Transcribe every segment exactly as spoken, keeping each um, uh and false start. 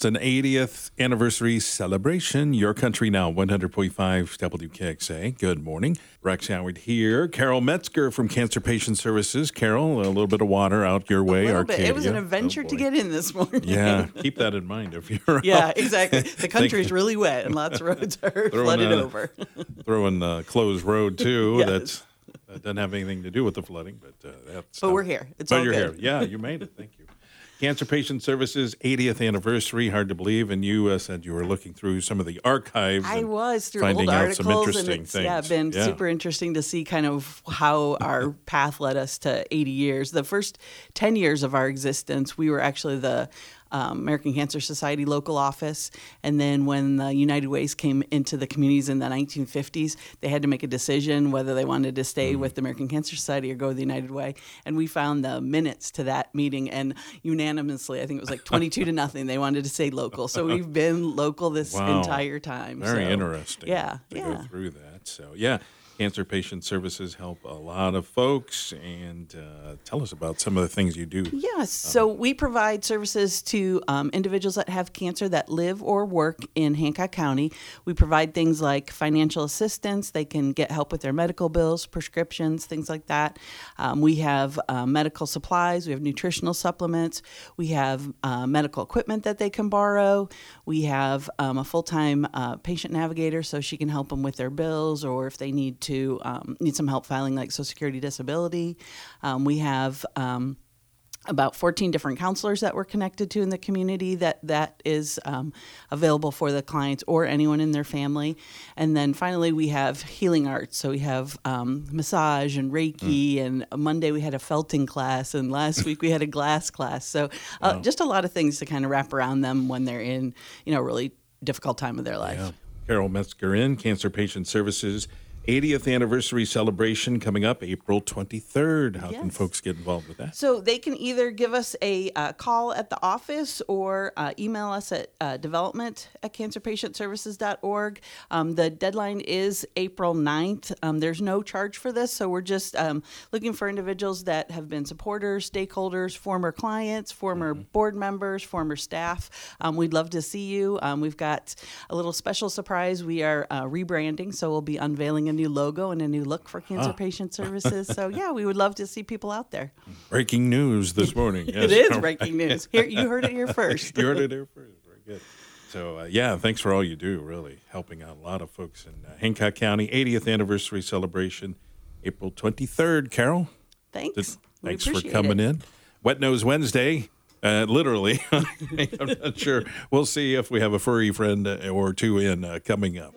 It's an eightieth anniversary celebration. Your Country Now, one hundred point five W K X A. Good morning. Rex Howard here. Carol Metzger from Cancer Patient Services. Carol, a little bit of water out your way. A little Arcadia. bit. It was an adventure oh, to get in this morning. Yeah, keep that in mind if you're Yeah, out. exactly. The country's really wet and lots of roads are Throwing flooded a- over. Throwing the closed road, too. Yes. That's, that doesn't have anything to do with the flooding, but uh, that's... But how- we're here. It's but all you're good. here. Yeah, you made it. Thank you. Cancer Patient Services eightieth anniversary, hard to believe, and you uh, said you were looking through some of the archives. I and was through finding old out articles, some interesting and it's things. yeah, been Yeah. super interesting to see kind of how our path led us to eighty years. The first ten years of our existence, we were actually the um, American Cancer Society local office, and then when the United Ways came into the communities in the nineteen fifties, they had to make a decision whether they wanted to stay mm. with the American Cancer Society or go the United Way. And we found the minutes to that meeting, and unanimously, I think it was like twenty-two to nothing, they wanted to stay local. So we've been local this Wow. entire time. Very so, interesting. Yeah, to yeah. go through that. So yeah, Cancer Patient Services help a lot of folks, and uh, tell us about some of the things you do. Yes, so we provide services to um, individuals that have cancer that live or work in Hancock County. We provide things like financial assistance. They can get help with their medical bills, prescriptions, things like that. Um, we have uh, medical supplies. We have nutritional supplements. We have uh, medical equipment that they can borrow. We have um, a full-time uh, patient navigator, so she can help them with their bills, or if they need to um, need some help filing like Social Security disability. Um, we have um, about fourteen different counselors that we're connected to in the community that that is um, available for the clients or anyone in their family. And then finally, we have healing arts. So we have um, massage and Reiki, mm. and Monday we had a felting class, and last week we had a glass class. So uh, wow. just a lot of things to kind of wrap around them when they're in, you know, a really difficult time of their life. Yeah. Carol Metzger in Cancer Patient Services. eightieth anniversary celebration coming up April twenty-third. How yes. can folks get involved with that? So they can either give us a uh, call at the office or uh, email us at uh, development at cancer patient services dot org. Um, the deadline is April ninth. Um, there's no charge for this, so we're just um, looking for individuals that have been supporters, stakeholders, former clients, former mm-hmm. board members, former staff. Um, we'd love to see you. Um, we've got a little special surprise. We are uh, rebranding, so we'll be unveiling a new logo and a new look for Cancer ah. Patient Services. So, yeah, we would love to see people out there. Breaking news this morning. Yes. It is breaking news. Here, you heard it here first. You heard it here first. Very good. So, uh, yeah, thanks for all you do, really, helping out a lot of folks in uh, Hancock County. eightieth anniversary celebration, April twenty-third. Carol? Thanks. Th- thanks we for coming it. in. Wet Nose Wednesday. Uh, literally. I'm not sure. We'll see if we have a furry friend uh, or two in uh, coming up.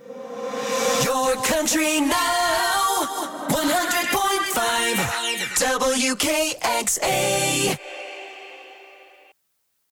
Your Country Now, one hundred point five W K X A.